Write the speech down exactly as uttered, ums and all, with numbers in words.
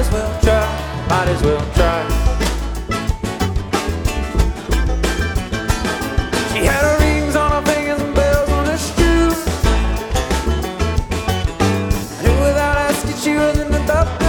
as well try, might as well try. She had her rings on her fingers and bells on her shoes. I knew without asking she was into the